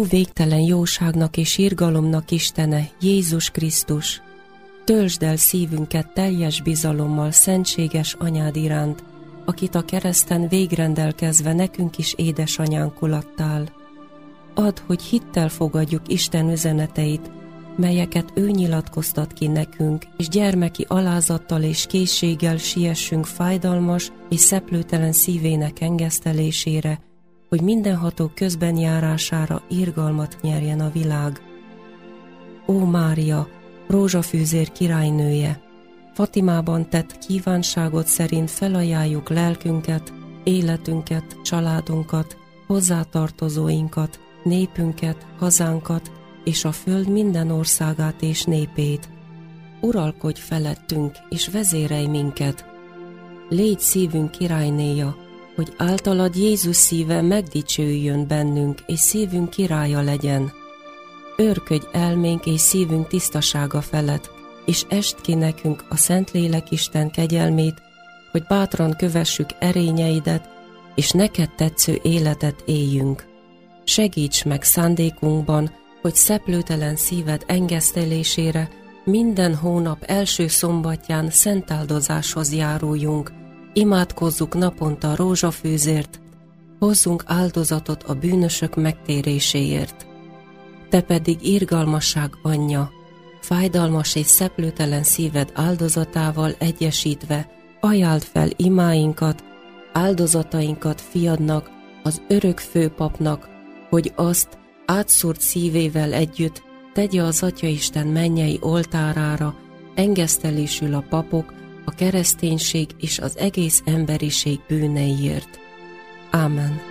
végtelen jóságnak és irgalomnak Istene, Jézus Krisztus, töltsd el szívünket teljes bizalommal szentséges anyád iránt, akit a kereszten végrendelkezve nekünk is édesanyánkul adtál. Add, hogy hittel fogadjuk Isten üzeneteit, melyeket ő nyilatkoztat ki nekünk, és gyermeki alázattal és készséggel siessünk fájdalmas és szeplőtelen szívének engesztelésére, hogy mindenható közbenjárására irgalmat nyerjen a világ. Ó Mária, rózsafűzér királynője! Fatimában tett kívánságod szerint felajánljuk lelkünket, életünket, családunkat, hozzátartozóinkat, népünket, hazánkat és a föld minden országát és népét. Uralkodj felettünk és vezérelj minket! Légy szívünk királynéja, hogy általad Jézus szíve megdicsőjön bennünk és szívünk királya legyen. Őrködj elménk és szívünk tisztasága felett, és est ki nekünk a Szentlélek Isten kegyelmét, hogy bátran kövessük erényeidet, és neked tetsző életet éljünk. Segíts meg szándékunkban, hogy szeplőtelen szíved engesztelésére minden hónap első szombatján szentáldozáshoz járuljunk, imádkozzuk naponta rózsafűzért, hozzunk áldozatot a bűnösök megtéréséért. Te pedig irgalmasság anyja, fájdalmas és szeplőtelen szíved áldozatával egyesítve ajánld fel imáinkat, áldozatainkat fiadnak, az örök főpapnak, hogy azt átszúrt szívével együtt tegye az Atyaisten mennyei oltárára, engesztelésül a papok, a kereszténység és az egész emberiség bűneiért. Ámen.